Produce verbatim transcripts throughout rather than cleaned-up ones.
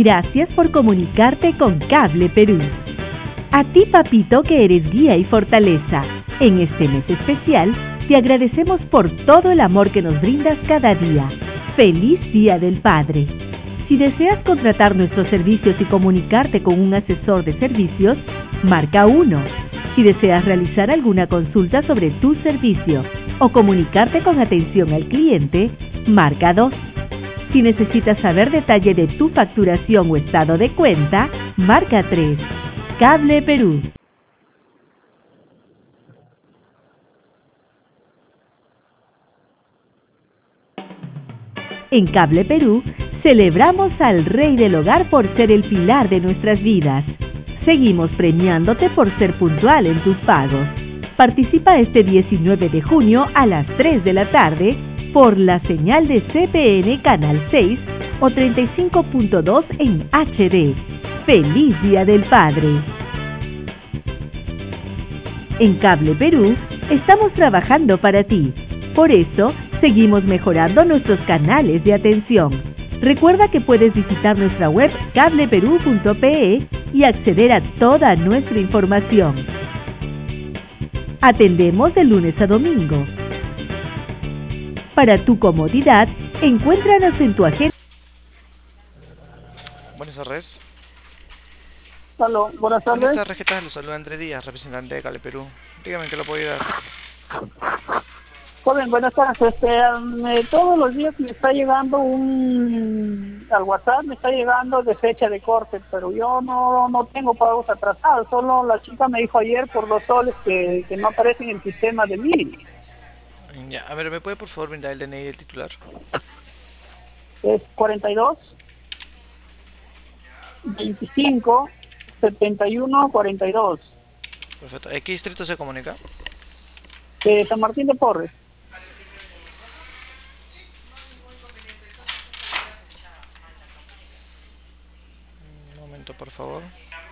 Gracias por comunicarte con Cable Perú. A ti, papito, que eres guía y fortaleza, en este mes especial, te agradecemos por todo el amor que nos brindas cada día. ¡Feliz Día del Padre! Si deseas contratar nuestros servicios y comunicarte con un asesor de servicios, marca uno. Si deseas realizar alguna consulta sobre tu servicio o comunicarte con atención al cliente, marca dos. Si necesitas saber detalle de tu facturación o estado de cuenta, marca tres. Cable Perú. En Cable Perú, celebramos al Rey del Hogar por ser el pilar de nuestras vidas. Seguimos premiándote por ser puntual en tus pagos. Participa este diecinueve de junio a las tres de la tarde por la señal de C P N Canal seis o treinta y cinco punto dos en H D. ¡Feliz Día del Padre! En Cable Perú, estamos trabajando para ti. Por eso, seguimos mejorando nuestros canales de atención. Recuerda que puedes visitar nuestra web cable perú punto pe y acceder a toda nuestra información. Atendemos de lunes a domingo. Para tu comodidad, encuéntranos en tu agenda. Buenas tardes. Aló, buenas tardes. Buenas tardes, ¿qué tal? Los saluda Andrés Díaz, representante de Cable Perú. Dígame, ¿en qué lo puedo ayudar? Joven, buenas tardes. Este, me- todos los días me está llegando un... al WhatsApp me está llegando de fecha de corte, pero yo no no tengo pagos atrasados. Solo la chica me dijo ayer por dos soles que, que no aparecen en el sistema de mí. Ya, a ver, ¿me puede por favor brindar el D N I del titular? Es cuarenta y dos, veinticinco, setenta y uno, cuarenta y dos. Perfecto. ¿A qué distrito se comunica? De San Martín de Porres. Un momento, por favor.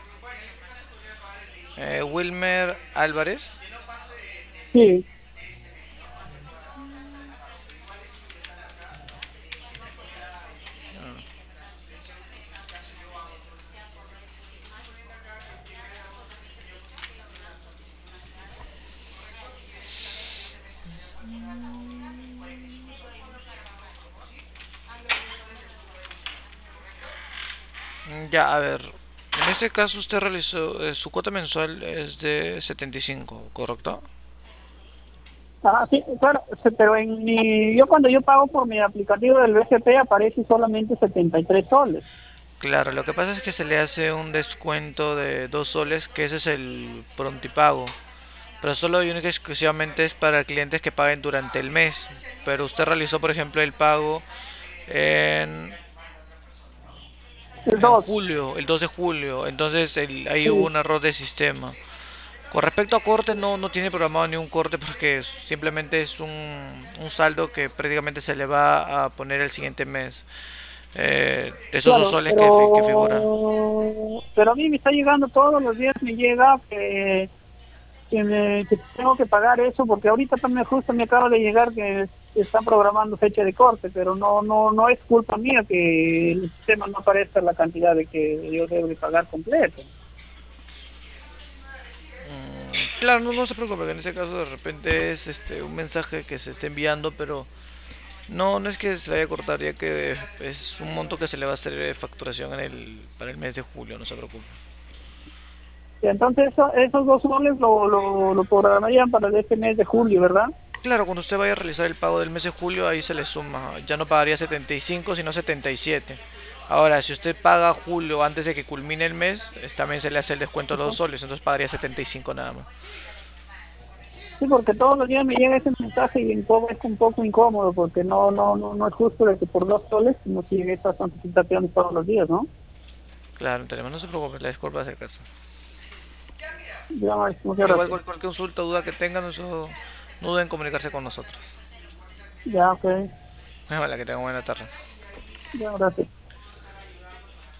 Eh, Wilmer Álvarez. Sí. Ya, a ver. En este caso usted realizó, eh, su cuota mensual es de setenta y cinco, ¿correcto? Ah, sí, claro, se- pero en mi, yo cuando yo pago por mi aplicativo del B C P aparece solamente setenta y tres soles. Claro, lo que pasa es que se le hace un descuento de dos soles, que ese es el prontipago. Pero solo y única y exclusivamente es para clientes que paguen durante el mes. Pero usted realizó, por ejemplo, el pago en, El en dos. julio, el dos de julio. Entonces el- ahí hubo Sí. un error de sistema. Con respecto a corte, no, no tiene programado ni un corte porque simplemente es un, un saldo que prácticamente se le va a poner el siguiente mes. Eh, de esos dos Claro, soles que, fi- que figura. pero pero a mí me está llegando todos los días, me llega que, que, me- que tengo que pagar eso, porque ahorita también justo me acaba de llegar que están programando fecha de corte, pero no no no es culpa mía que el sistema no aparezca la cantidad de que yo debo de pagar completo. Mm, Claro, no, no se preocupe, que en ese caso de repente es este un mensaje que se esté enviando, pero no, no es que se le vaya a cortar, ya que es un monto que se le va a hacer de facturación en el, para el mes de julio, no se preocupe. Y entonces eso- esos dos soles lo, lo, lo programarían para este mes de julio, ¿verdad? Claro, cuando usted vaya a realizar el pago del mes de julio, ahí se le suma, ya no pagaría setenta y cinco, sino setenta y siete. Ahora, si usted paga julio antes de que culmine el mes, es- también se le hace el descuento de los dos soles, entonces pagaría setenta y cinco nada más. Sí, porque todos los días me llega ese mensaje y en todo es un poco incómodo, porque no no no no es justo de que por dos soles nos lleguen esas notificaciones todos los días, ¿no? Claro, entonces no se preocupe, la disculpa hacer caso. Ya, muchas Igual gracias. cualquier consulta o duda que tengan, no, so- no duden en comunicarse con nosotros. Ya, ok. Vale, que tengan buena tarde. Ya, gracias.